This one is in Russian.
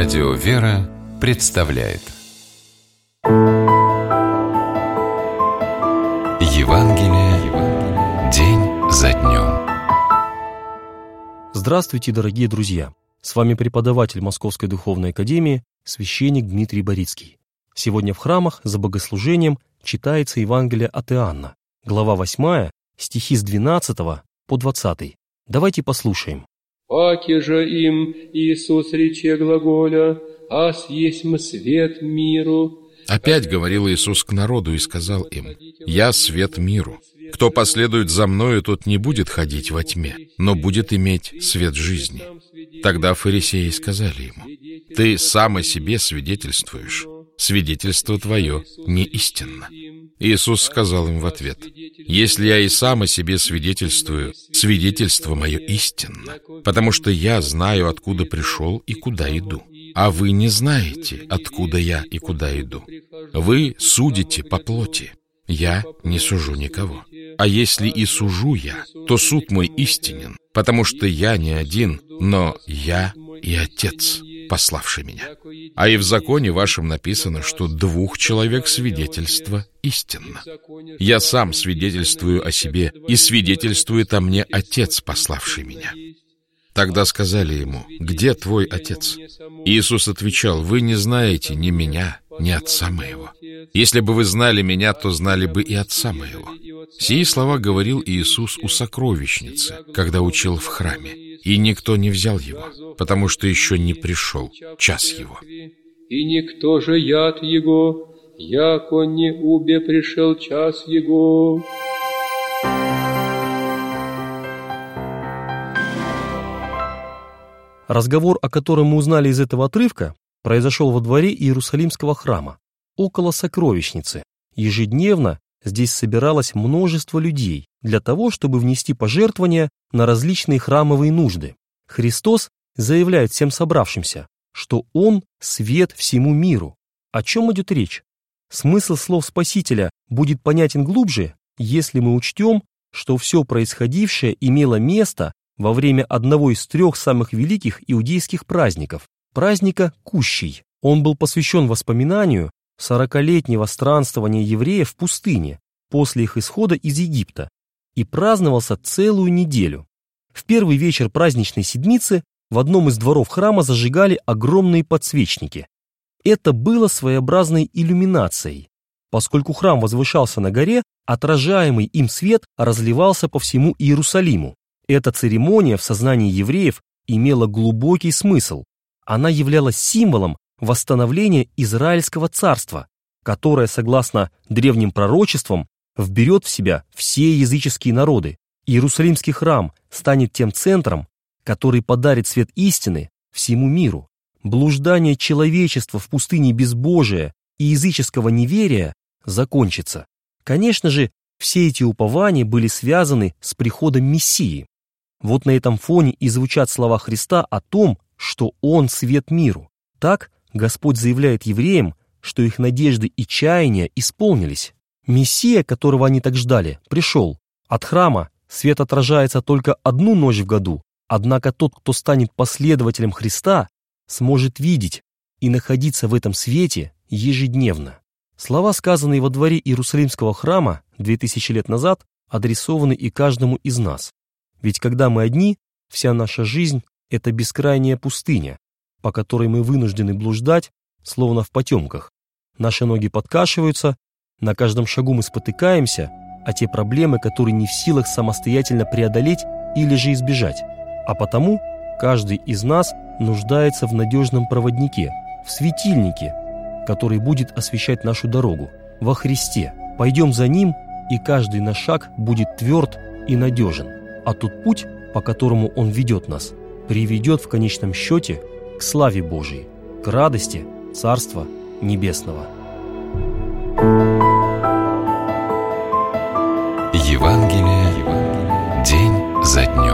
Радио «Вера» представляет Евангелие день за днем. Здравствуйте, дорогие друзья! С вами преподаватель Московской Духовной Академии, священник Дмитрий Борицкий. Сегодня в храмах за богослужением читается Евангелие от Иоанна, глава 8, стихи с 12 по 20. Давайте послушаем. «Паки же им Иисус рече глаголя, ас есмь свет миру». Опять говорил Иисус к народу и сказал им: «Я свет миру. Кто последует за Мною, тот не будет ходить во тьме, но будет иметь свет жизни». Тогда фарисеи сказали Ему: «Ты сам о себе свидетельствуешь. Свидетельство Твое не истинно». Иисус сказал им в ответ: «Если я и сам о себе свидетельствую, свидетельство мое истинно, потому что я знаю, откуда пришел и куда иду. А вы не знаете, откуда я и куда иду. Вы судите по плоти. Я не сужу никого. А если и сужу я, то суд мой истинен, потому что я не один, но я и Отец, пославший меня. А и в законе вашем написано, что 2 человек свидетельство истинно. Я сам свидетельствую о себе, и свидетельствует о мне Отец, пославший меня». Тогда сказали Ему: «Где Твой Отец?» Иисус отвечал: «Вы не знаете ни Меня, ни Отца Моего. Если бы вы знали Меня, то знали бы и Отца Моего». Сии слова говорил Иисус у сокровищницы, когда учил в храме, и никто не взял Его, потому что еще не пришел час Его. «И никто же яд Его, яко не убе пришел час Его». Разговор, о котором мы узнали из этого отрывка, произошел во дворе Иерусалимского храма, около сокровищницы. Ежедневно здесь собиралось множество людей для того, чтобы внести пожертвования на различные храмовые нужды. Христос заявляет всем собравшимся, что Он – свет всему миру. О чем идет речь? Смысл слов Спасителя будет понятен глубже, если мы учтем, что все происходившее имело место во время одного из 3 самых великих иудейских праздников – праздника Кущей. Он был посвящен воспоминанию 40-летнего странствования евреев в пустыне после их исхода из Египта и праздновался целую неделю. В первый вечер праздничной седмицы в одном из дворов храма зажигали огромные подсвечники. Это было своеобразной иллюминацией. Поскольку храм возвышался на горе, отражаемый им свет разливался по всему Иерусалиму. Эта церемония в сознании евреев имела глубокий смысл. Она являлась символом восстановления Израильского царства, которое, согласно древним пророчествам, вберет в себя все языческие народы. Иерусалимский храм станет тем центром, который подарит свет истины всему миру. Блуждание человечества в пустыне безбожия и языческого неверия закончится. Конечно же, все эти упования были связаны с приходом Мессии. Вот на этом фоне и звучат слова Христа о том, что Он свет миру. Так Господь заявляет евреям, что их надежды и чаяния исполнились. Мессия, которого они так ждали, пришел. От храма свет отражается только 1 ночь в году, однако тот, кто станет последователем Христа, сможет видеть и находиться в этом свете ежедневно. Слова, сказанные во дворе Иерусалимского храма 2000 лет назад, адресованы и каждому из нас. Ведь когда мы одни, вся наша жизнь – это бескрайняя пустыня, по которой мы вынуждены блуждать, словно в потемках. Наши ноги подкашиваются, на каждом шагу мы спотыкаемся, а те проблемы, которые не в силах самостоятельно преодолеть или же избежать. А потому каждый из нас нуждается в надежном проводнике, в светильнике, который будет освещать нашу дорогу, во Христе. Пойдем за Ним, и каждый наш шаг будет тверд и надежен. А тот путь, по которому Он ведет нас, приведет в конечном счете к славе Божией, к радости Царства Небесного. Евангелие день за днем.